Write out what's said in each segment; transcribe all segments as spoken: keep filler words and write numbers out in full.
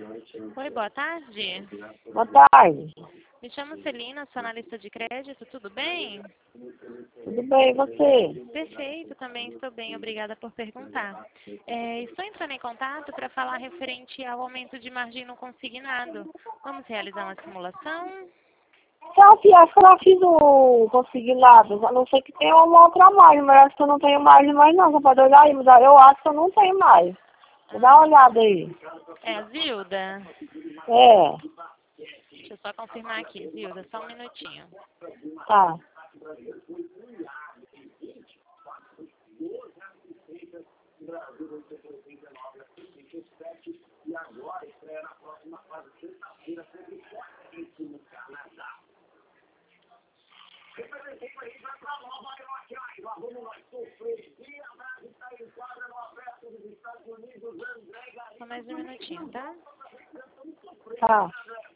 Oi, boa tarde. Boa tarde. Me chamo Celina, sou analista de crédito, tudo bem? Tudo bem, e você? Perfeito, também estou bem, obrigada por perguntar. É, estou entrando em contato para falar referente ao aumento de margem no consignado. Vamos realizar uma simulação? Então, assim, acho que eu já fiz o consignado, a não ser que tenha uma outra margem, mas acho que eu não tenho margem mais não, você pode olhar aí, mas eu acho que eu não tenho mais. Vou dar uma olhada aí. É a Zilda? É, Deixa eu só confirmar aqui, Zilda, só um minutinho. tá. Só mais um minutinho, tá? Tá.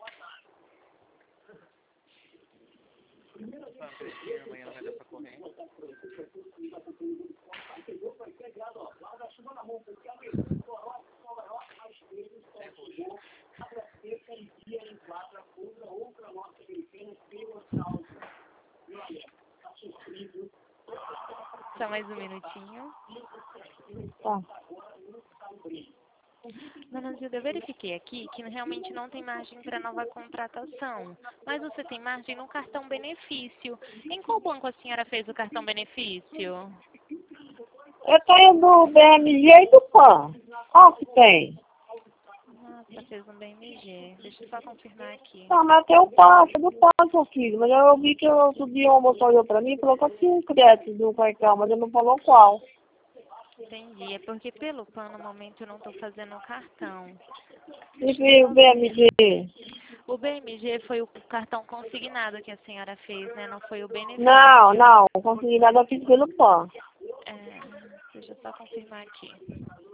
Amanhã não vai dar pra correr. Só mais um minutinho. Tá. Dona Zilda, eu verifiquei aqui que realmente não tem margem para nova contratação, mas você tem margem no cartão benefício. Em qual banco a senhora fez o cartão benefício? Eu tenho do B M G e do P A N. Qual que tem? Nossa, fez um B M G. Deixa eu só confirmar aqui. Não, mas tem o P A N, do P A N, seu filho. Mas eu vi que outro dia o moço olhou pra mim e falou que eu tinha um crédito do cartão, mas ele não falou qual. Entendi. É porque pelo P A N, no momento, eu não estou fazendo o cartão. E o B M G? O B M G foi o cartão consignado que a senhora fez, né? Não foi o benefício. Não, não. O consignado eu fiz pelo P A N. É, deixa eu só confirmar aqui.